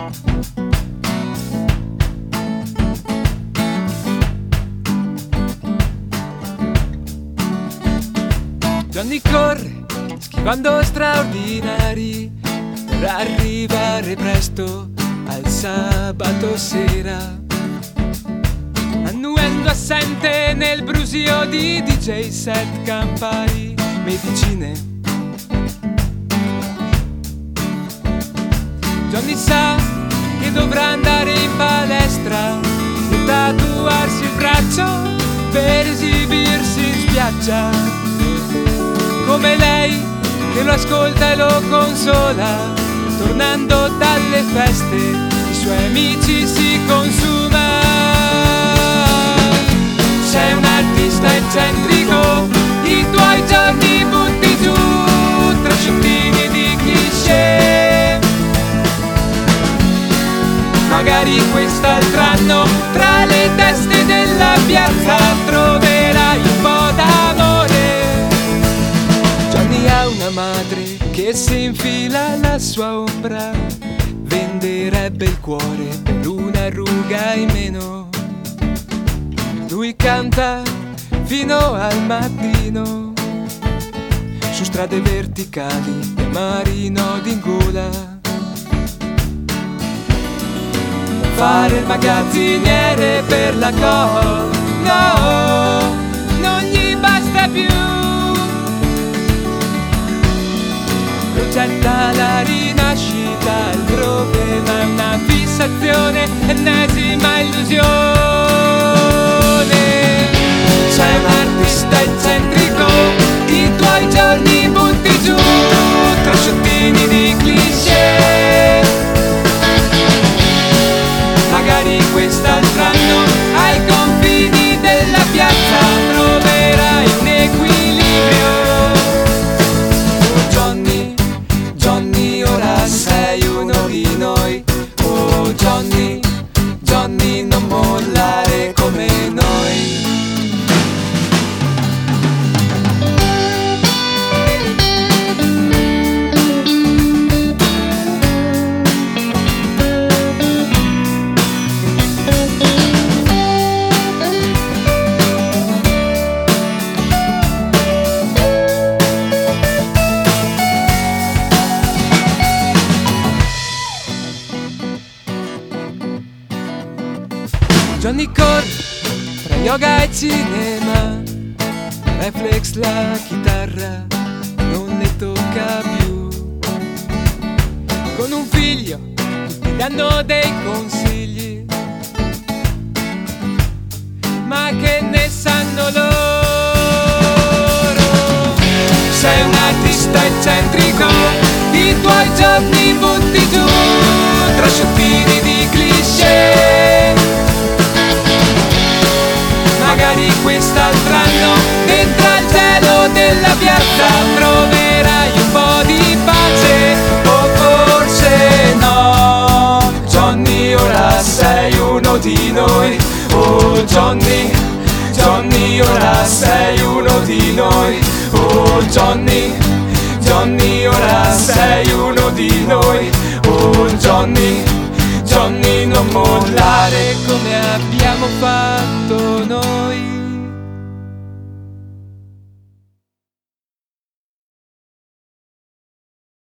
Johnny corre, schivando straordinari, per arrivare presto al sabato sera, annuendo assente nel brusio di DJ set, Campari, medicine. Johnny sa che dovrà andare in palestra e tatuarsi il braccio per esibirsi in spiaggia, come lei che lo ascolta e lo consola. Tornando dalle feste i suoi amici si consuma. Sei un artista eccentrico, i tuoi giorni butti giù tra sciottini di cliché. Magari quest'altro anno tra le teste della piazza troverai un po' d'amore. Johnny ha una madre che si infila alla sua ombra, venderebbe il cuore per una ruga in meno. Lui canta fino al mattino su strade verticali e marino d'Ingola. Fare il magazziniere per la Co, no, non gli basta più. Progetta la rinascita, il problema è una fissazione, ennesima illusione. Sei un artista eccentrico, i tuoi giorni butti giù tra sciottini di cliché. Magari quest'altro anno ai confini della piazza troverai un equilibrio. Oh Johnny, Johnny, ora sei uno di noi. Oh Johnny, Johnny, non mollare come noi. Johnny corre tra yoga e cinema, reflex la chitarra non le tocca più. Con un figlio tutti danno dei consigli, ma che ne sanno loro? Sei un artista eccentrico, i tuoi giorni butti giù tra sciottini di cliché. Magari quest'altro anno dentro al cielo della piazza troverai un po' di pace, o forse no. Johnny, ora sei uno di noi. Oh Johnny, Johnny, ora sei uno di noi. Oh Johnny, Johnny, ora sei uno di noi. Oh Johnny, Johnny, non mollare come abbiamo fatto noi.